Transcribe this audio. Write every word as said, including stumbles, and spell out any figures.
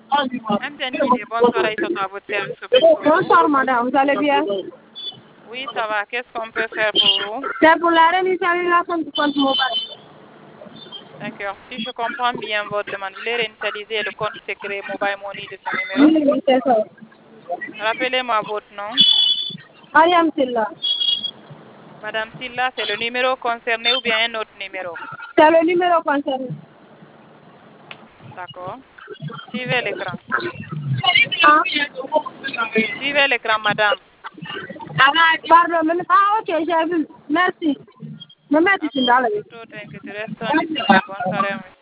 Anthony, bonsoir Aïssata, à votre service au plus tôt. Bonsoir madame, vous allez bien? Oui, ça va. Qu'est-ce qu'on peut faire pour vous? C'est pour la réinitialisation du compte mobile. D'accord. Si je comprends bien votre demande, vous voulez réinitialiser le compte secret Mobile Money de ce numéro? Oui, oui, c'est ça. Rappelez-moi votre nom. Mariam Silla. Madame Silla, c'est le numéro concerné ou bien un autre numéro? C'est le numéro concerné. D'accord. Suivez l'écran. Ah, Suivez l'écran, madame. pardon, mais- ah ok, j'ai vu. Merci. Me metti ci D'accord. ndala bi. Tout autre inquiétude, restons disponibles. Bonne soirée, monsieur.